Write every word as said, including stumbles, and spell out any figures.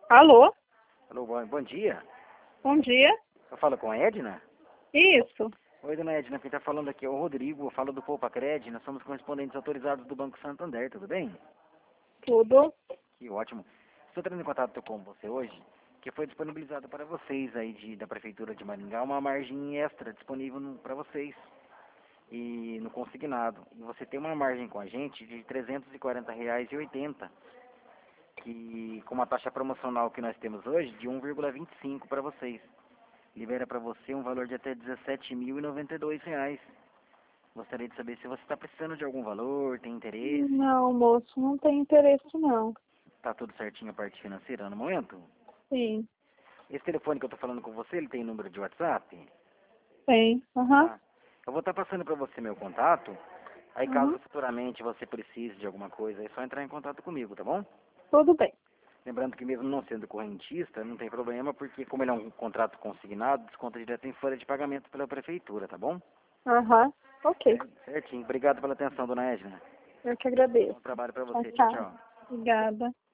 Alô? Alô, bom, bom dia. Bom dia. Eu falo com a Edna? Isso. Oi, dona Edna, quem está falando aqui é o Rodrigo, eu falo do Poupa Cred, nós somos correspondentes autorizados do Banco Santander, tudo bem? Tudo. Que ótimo. Estou entrando em contato com você hoje, que foi disponibilizado para vocês aí de, da Prefeitura de Maringá uma margem extra disponível para vocês e no consignado. E você tem uma margem com a gente de trezentos e quarenta reais e oitenta centavos, que com uma taxa promocional que nós temos hoje de um vírgula vinte e cinco para vocês. Libera para você um valor de até dezessete mil e noventa e dois reais. Gostaria de saber se você está precisando de algum valor, tem interesse. Não, moço, não tem interesse não. Está tudo certinho a parte financeira no momento? Sim, Esse telefone que eu estou falando com você, ele tem número de WhatsApp? tem. Aham. Tá. Eu vou estar passando para você meu contato. Aí caso Uhum. futuramente você precise de alguma coisa, é só entrar em contato comigo, tá bom? Tudo bem. Lembrando que mesmo não sendo correntista, não tem problema, porque como ele é um contrato consignado, desconta direto em folha de pagamento pela prefeitura, tá bom? Aham. Ok. Certinho. Obrigado pela atenção, dona Edna. Eu que agradeço. Bom trabalho para Tchau, você. Tchau, tchau. tchau. Obrigada.